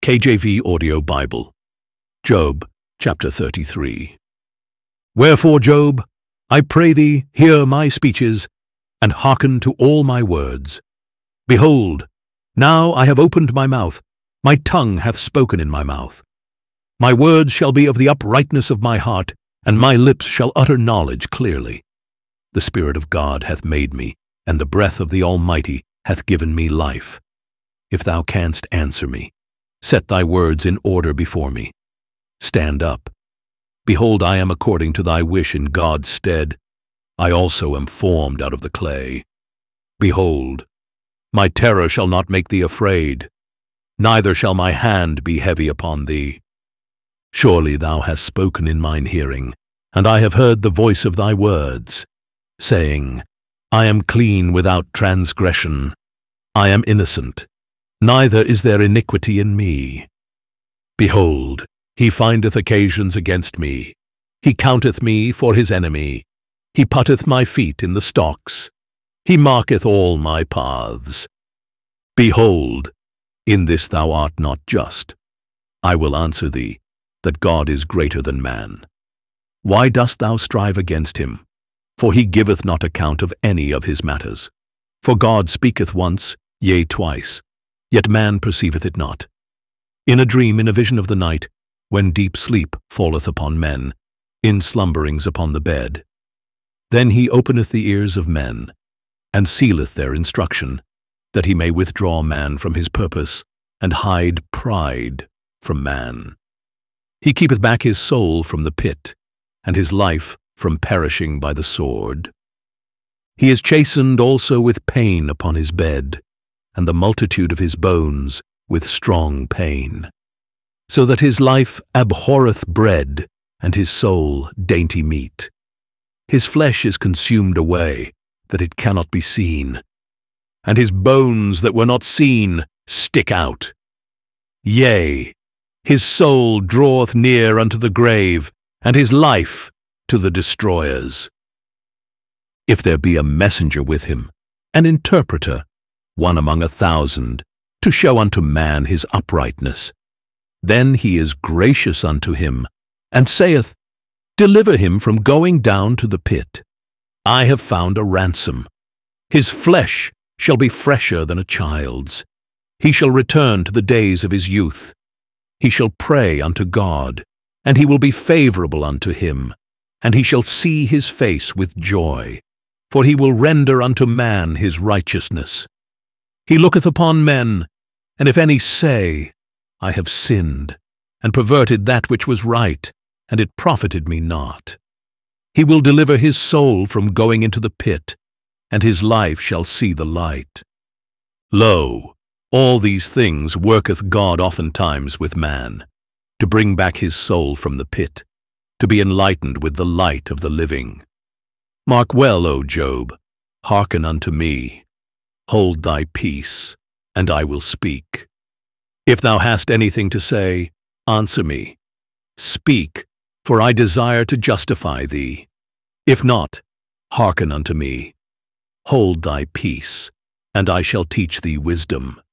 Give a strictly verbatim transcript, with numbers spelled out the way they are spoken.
K J V Audio Bible. Job, chapter thirty-three. Wherefore, Job, I pray thee, hear my speeches, and hearken to all my words. Behold, now I have opened my mouth, my tongue hath spoken in my mouth. My words shall be of the uprightness of my heart, and my lips shall utter knowledge clearly. The Spirit of God hath made me, and the breath of the Almighty hath given me life. If thou canst answer me, set thy words in order before me. Stand up. Behold, I am according to thy wish in God's stead. I also am formed out of the clay. Behold, my terror shall not make thee afraid, neither shall my hand be heavy upon thee. Surely thou hast spoken in mine hearing, and I have heard the voice of thy words, saying, I am clean without transgression, I am innocent, neither is there iniquity in me. Behold, he findeth occasions against me, he counteth me for his enemy, he putteth my feet in the stocks, he marketh all my paths. Behold, in this thou art not just. I will answer thee, that God is greater than man. Why dost thou strive against him? For he giveth not account of any of his matters. For God speaketh once, yea twice, yet man perceiveth it not. In a dream, in a vision of the night, when deep sleep falleth upon men, in slumberings upon the bed. Then he openeth the ears of men, and sealeth their instruction, that he may withdraw man from his purpose, and hide pride from man. He keepeth back his soul from the pit, and his life from perishing by the sword. He is chastened also with pain upon his bed, and the multitude of his bones with strong pain, so that his life abhorreth bread, and his soul dainty meat. His flesh is consumed away, that it cannot be seen, and his bones that were not seen stick out. Yea, his soul draweth near unto the grave, and his life to the destroyers. If there be a messenger with him, an interpreter, one among a thousand, to show unto man his uprightness, then he is gracious unto him, and saith, Deliver him from going down to the pit. I have found a ransom. His flesh shall be fresher than a child's. He shall return to the days of his youth. He shall pray unto God, and he will be favorable unto him, and he shall see his face with joy, for he will render unto man his righteousness. He looketh upon men, and if any say, I have sinned, and perverted that which was right, and it profited me not, he will deliver his soul from going into the pit, and his life shall see the light. Lo, all these things worketh God oftentimes with man, to bring back his soul from the pit, to be enlightened with the light of the living. Mark well, O Job, hearken unto me. Hold thy peace, and I will speak. If thou hast anything to say, answer me. Speak, for I desire to justify thee. If not, hearken unto me. Hold thy peace, and I shall teach thee wisdom.